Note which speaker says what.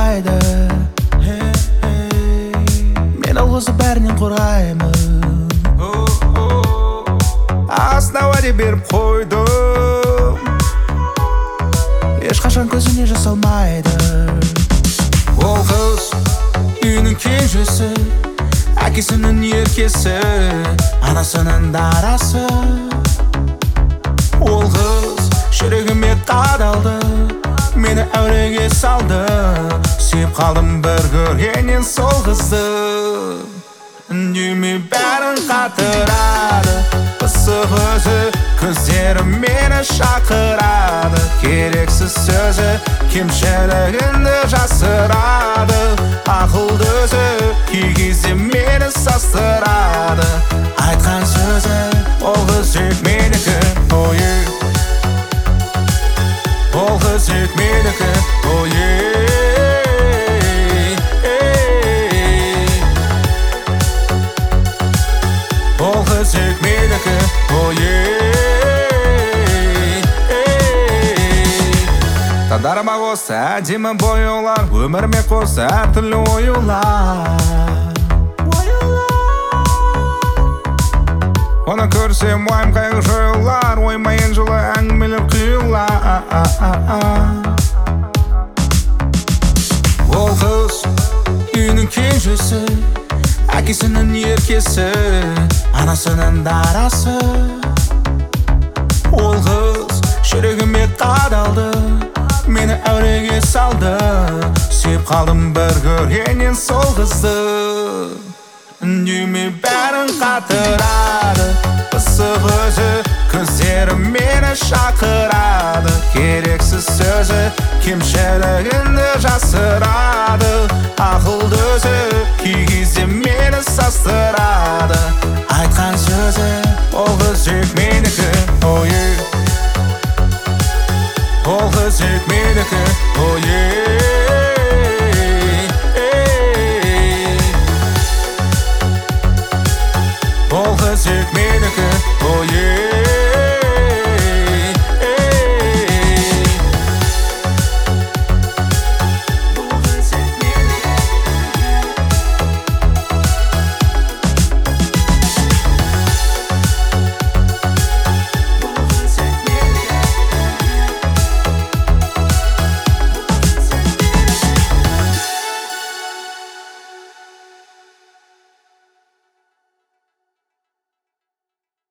Speaker 1: салмайды. Мен ол қызды бәрінен қорғаймын. Астына уәде беріп қойдым, ешқашан көзіне жас алмайды. Ол қыз үйінің кенжесі, әкесінің еркесі, анасының дарасы. Ол қыз жүрегіме қадалды, мені әуреге салды. Сүйіп қалдым бір көргеннен сол қызды. Үндемей бәрін қатырады, пысық өзі, көздері мені шақырады. Керексіз сөзі кемшілігінді жасырады. Ақылды өзі кей кезде мені састырады. Айтқан сөзі ол қыз тек менікі, ойы. Ол қыз тек менікі, ойы. Ол қыз тек менікі, ойы. Таңдарыма қоса әдемі бояулар, өміріме қоса әртүрлі оюлар. Оны көрсем уайым қайғы жоюлар, оймайын жылы әңгімелер құйылар. Ол қыз үйінің кенжесі, әкесінің еркесі, анасының дарасы. Ол қыз жүрегіме қадалды, мені әуреге салды. Сүйіп қалдым бір көргеннен сол қызды. Үндемей бәрін қатырады, пысық өзі, көздері мені шақырады. Керексіз сөзі кемшілігінді жасырады. Ақылды өзі кей кезде мені састырады.